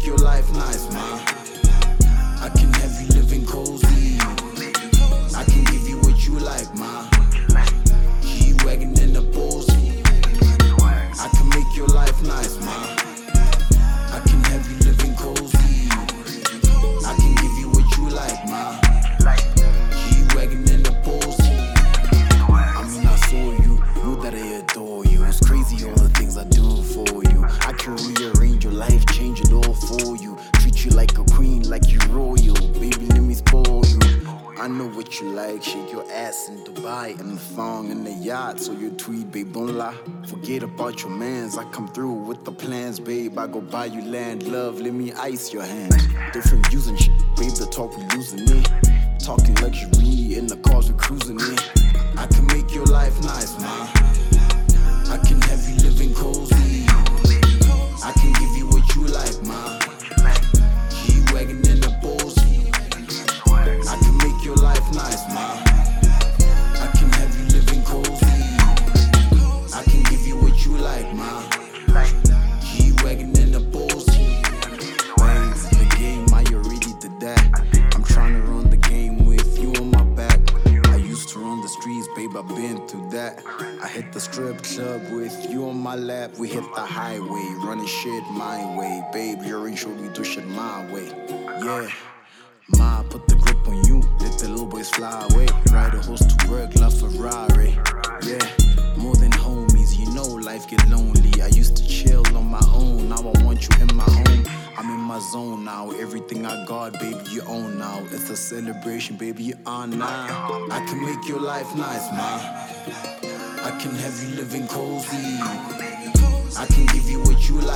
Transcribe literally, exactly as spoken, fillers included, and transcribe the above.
your life nice, ma. I can have you living cozy. I can give you what you like, ma. G-Wagon in the Ballsy. I can make your life nice, ma. I can have you living cozy. I can give you what you like, ma. G-Wagon in the Ballsy. I mean, I saw you, know that I adore you. It's crazy all the things I do for you. I can rearrange your life, change it all for you. Treat you like a queen, like you royal. Baby, let me spoil you. I know what you like, shake your ass in Dubai. And the thong and the yacht, so your tweet, babe, don't lie. Forget about your mans, I come through with the plans, babe. I go buy you land, love, let me ice your hand. Different views and shit, babe, the talk we losing it. Talking luxury, in the cars we cruising in. I can make your life nice, ma. I can have you living cozy. I can give you what you like, ma. G-Wagon in the Ballsy. I can make your life nice, ma. I can have you living cozy. I can give you what you like, ma. G-Wagon in the Ballsy. Babe, the game, I already did that. I'm trying to run the game with you on my back. I used to run the streets, babe, I've been through that. I hit the strip club with you on my lap. We hit the highway, running shit my way. Babe, you ain't sure we do shit my way. Yeah. Ma, put the grip on you, let the little boys fly away. Ride a horse to work, La Ferrari. Yeah, more than homies, you know life get lonely. I used to chill on my own, now I want you in my home. I'm in my zone now, everything I got, baby, you own now. It's a celebration, baby, you on now. I can make your life nice, ma. I can have you living cozy. I can give you what you